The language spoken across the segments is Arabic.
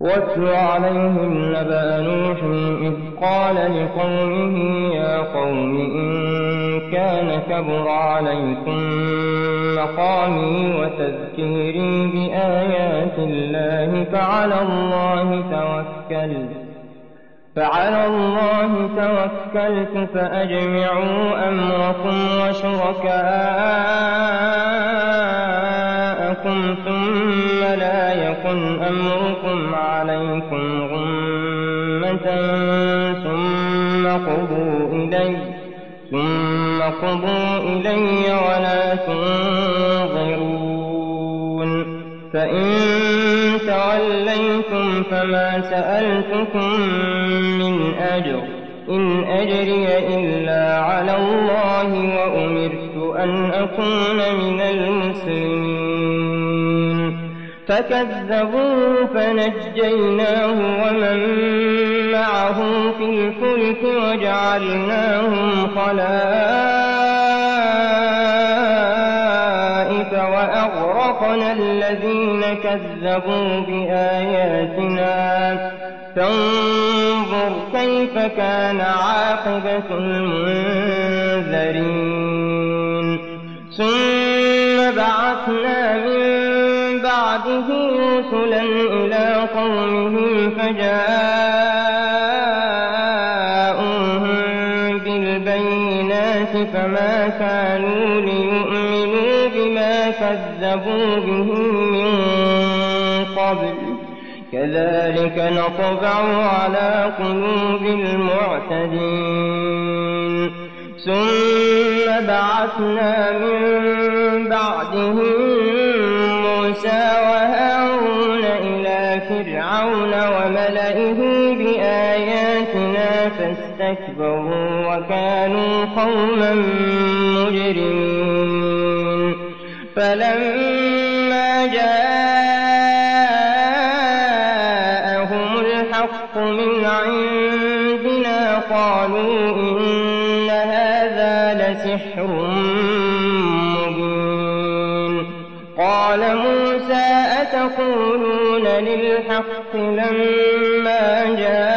واتل عليهم نبأ نوح إذ قال لقومه يا قوم إن كان كبر عليكم مقامي وتذكيري بآيات الله فعلى الله توكلت فأجمعوا أمركم وشركاءكم ثم لا يكن أمركم عليكم غمة ثم قضوا إلي ولا تنظرون فإن توليتم فما سألتكم من أجر إن أجري إلا على الله وأمرت أن أكون من المسلمين فكذبوه فنجيناه ومن معه في الفلك وجعلناهم خلائف وأغرقنا الذين كذبوا بآياتنا فانظر كيف كان عاقبة المنذرين ثم بعثنا من بعده رسلا إلى قومهم فجاءوهم بالبينات فما كانوا ليؤمنوا بما كذبوا به من قبل كذلك نطبع على قلوب المعتدين ثم بعثنا من بعدهم موسى وهارون إلى فرعون وملئه بآياتنا فاستكبروا وكانوا قوما مجرمين فلما جاءهم الحق من عندنا قالوا إن هذا لسحر مبين قال موسى أتقولون للحق لما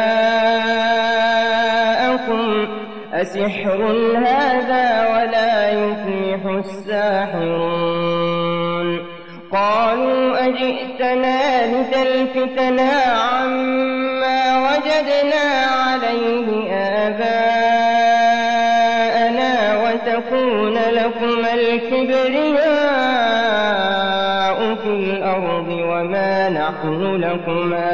جاءكم أسحر هذا ولا يفلح الساحرون قالوا أجئتنا لتلفتنا عما وجدنا عليه آباءنا وتكون لكما الكبرياء في الأرض وما نحن لكما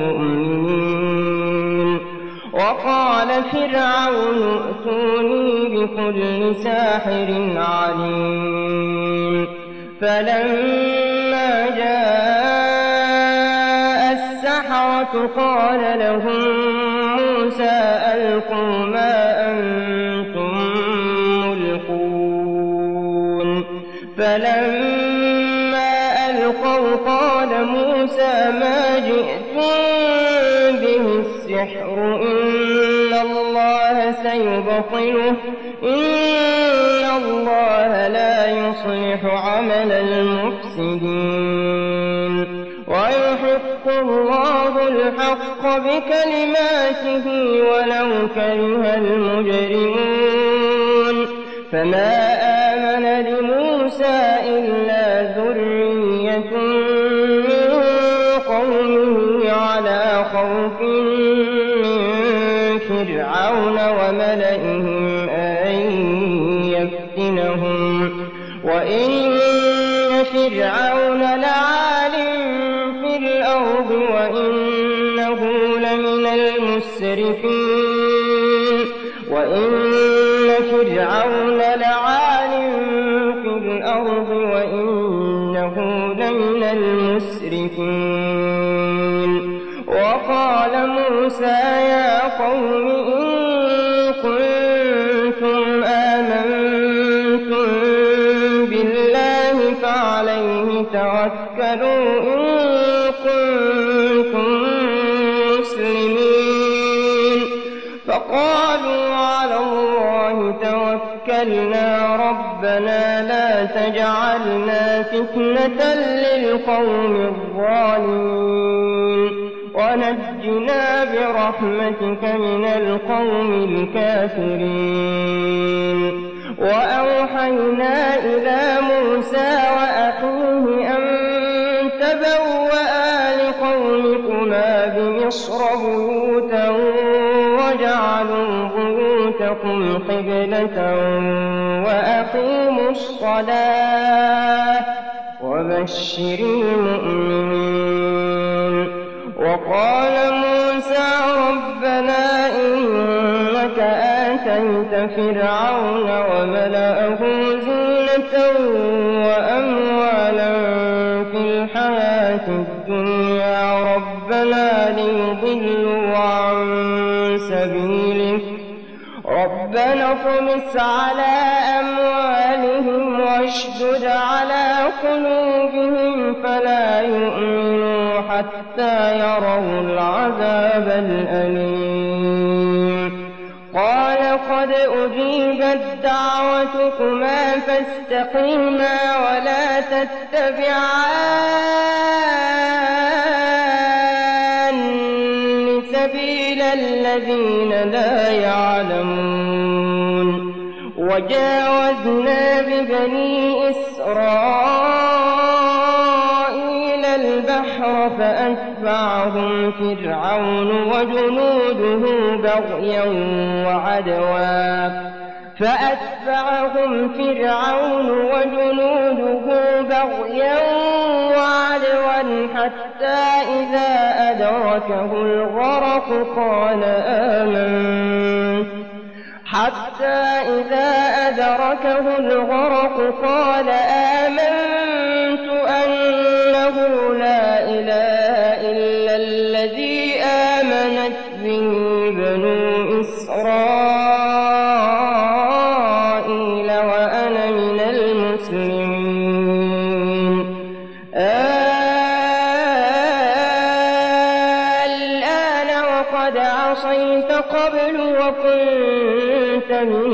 بمؤمنين وقال فرعون ائتوني بكل ساحر عليم فلما جاء السحرة قال لهم موسى ألقوا ما أنتم ملقون فلما ألقوا قال موسى ما جئتم به السحر إن الله سيبطله إن الله لا يصلح عمل المفسدين ويحق الله الحق بكلماته ولو كره المجرمون فما آمن لموسى إلا ذرية من قومه على خوف من فرعون وملئهم أن يفتنهم وإن فرعون لعال في الأرض وإنه لمن المسرفين وإن فرعون لعال في الأرض وإنه لمن المسرفين وقال موسى يا قوم إن كنتم آمنتم بالله فعليه توكلوا إن كنتم مسلمين فقالوا على الله توكلنا ربنا لا تجعلنا فتنة للقوم الظالمين ونجنا برحمتك من القوم الكافرين. وأوحينا إلى موسى وأخيه أن تبوأ لقومكما بمصر بيوتا وجعلوا بيوتكم قبلة وأقيموا الصلاة وبشر المؤمنين. وقال موسى ربنا إنك آتيت فرعون وملأه زينة وأموالا في الحياة الدنيا ربنا ليضلوا عن سبيلك ربنا اطمس على أموالهم واشدد على قلوبهم فلا يؤمنوا حتى يروا العذاب الأليم. قال قد أجيبت دعوتكما فاستقيما ولا تتبعان سبيل الذين لا يعلمون. وجاوزنا ببني إسرائيل البحر فأتبعهم فرعون وجنوده بغيا وعدوا حتى إذا أدركه الغرق قال آمنت أنه لا إله إلا الذي آمنت به بنو إسرائيل وأنا من المسلمين. الآن وقد عصيت قبل وكنت من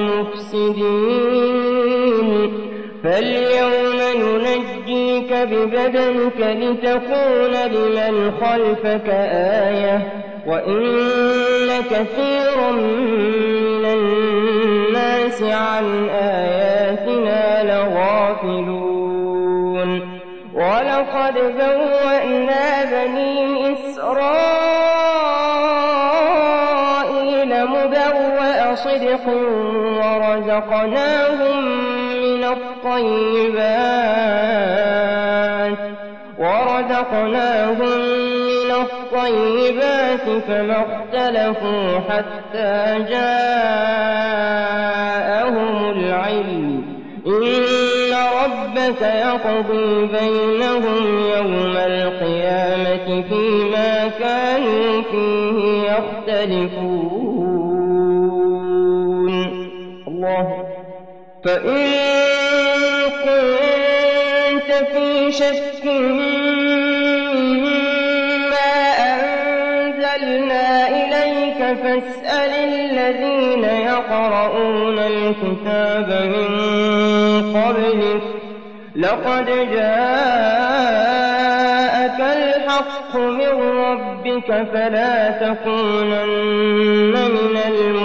المفسدين فاليوم ننجيك ببدنك لتكون لمن خلفك آية وإن كثيرا من الناس عن آياتنا لغافلون. ولقد بوأنا بني إسرائيل مبوأ صدق ورزقناهم من الطيبات فما اختلفوا حتى جاءهم العلم. إن ربك يقضي بينهم يوم القيامة فيما كانوا فيه يختلفون. الله. فإن كنت في شك مما أنزلنا إليك فاسأل الذين يقرؤون الكتاب من قبلك لقد جاءك الحق من ربك فلا تكونن من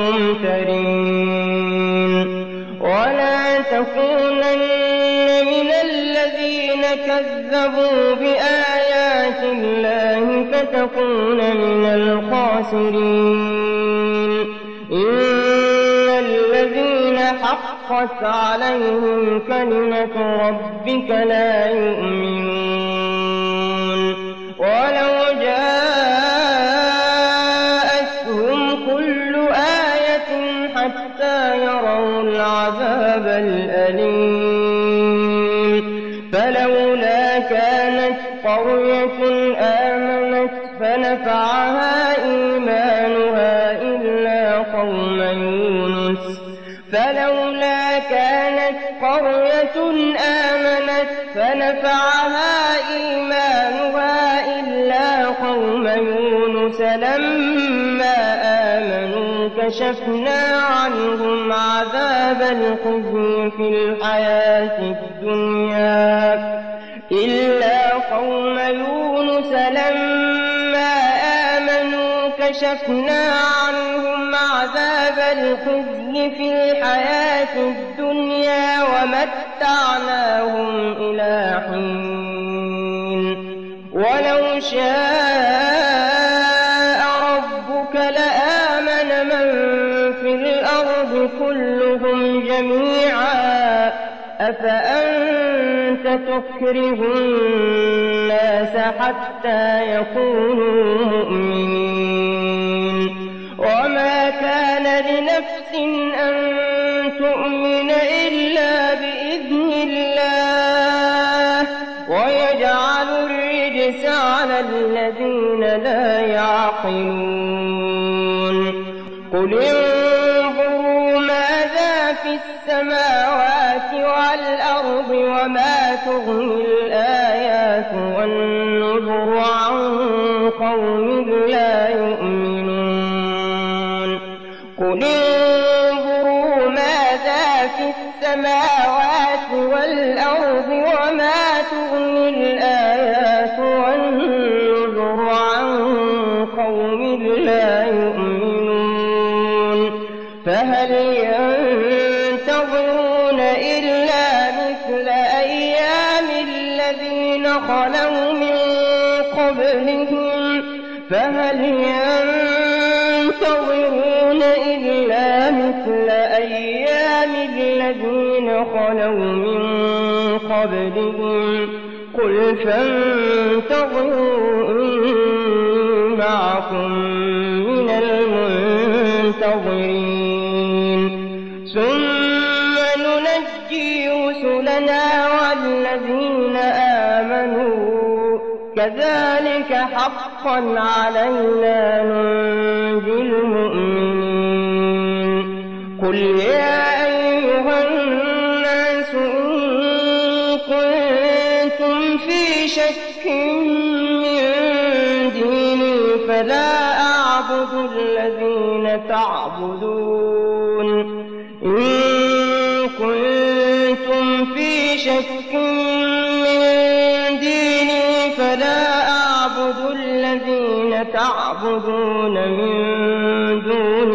الممترين ولا تكونن من الذين كذبوا بآيات الله فتكون من الخاسرين. إن الذين حقت عليهم كلمة ربك لا يؤمنون ولو جاءتهم كل آية حتى يروا العذاب الأليم. فلولا كانت قرية آمنت فنفعها إيمانها إلا قوم يونس لما آمنوا كشفنا عنهم عذاب الخزي في الحياة الدنيا إلا قوم يونس لما كشفنا عنهم عذاب الخزي في الحياة الدنيا ومتعناهم إلى حين ولو شاء ربك لآمن من في الأرض كلهم جميعا أفأنت تكره الناس حتى يكونوا مؤمنين وما كان لنفس أن تؤمن إلا بإذن الله ويجعل الرجس على الذين لا يعقلون قل انظروا ماذا في السماوات والأرض وما تغني الآيات والنذر عن قوم لا يؤمنون قل انظروا ماذا في السماوات والأرض وما تغني الآيات والنذر عن قوم لا يؤمنون فهل ينتظرون إلا مثل أيام الذين خلوا من قبلهم فهل ينتظرون إلا مثل أيام الذين خلوا من قبلهم قل فانتظروا إني معكم من المنتظرين ثم ننجي رسلنا والذين آمنوا كذلك حقا علينا ننجي المؤمنين قل يا أيها الناس إن كنتم في شك من ديني فلا أعبد الذين تعبدون إن كنتم في شك من ديني فلا أعبد الذين تعبدون من دون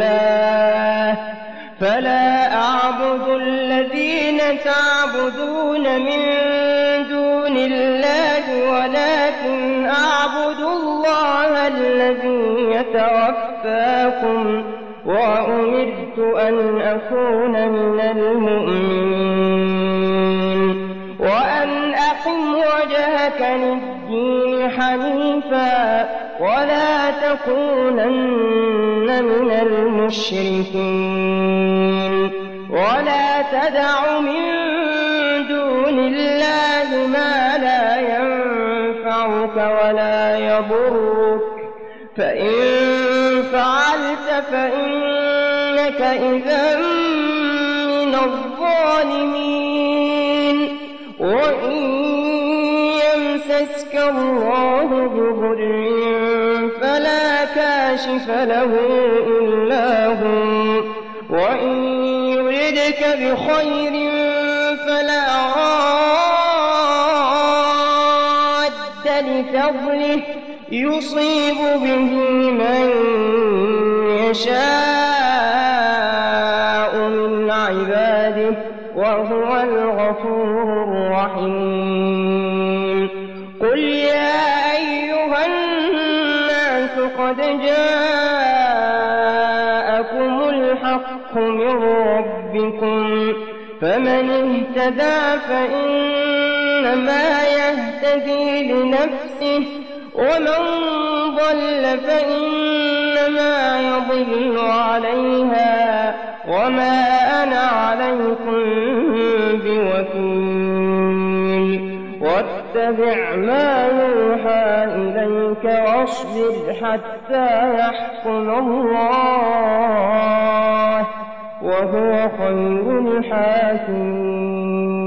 الله ولكن أعبد الله الذي يتوفاكم وأمرت أن أكون من المؤمنين وأن أقم وجهك للدين حنيفا ولا تكونن من المشركين ولا تدع من دون الله ما لا ينفعك ولا يضرك فإن فعلت فإنك إذا من الظالمين وإن يمسسك الله بضر فلا كاشف له إلا هو وإن يردك بخير فلا راد لفضله يصيب به من يشاء من عباده وهو الغفور الرحيم قل يا أيها الناس قد جاءكم الحق من ربكم فمن اهتدى فإنما يهتدي لنفسه ومن ضل فإنما يضل عليها وما أنا عليكم بوكيل واتبع ما يوحى إليك واصبر حتى يحكم الله وهو خير الحاكمين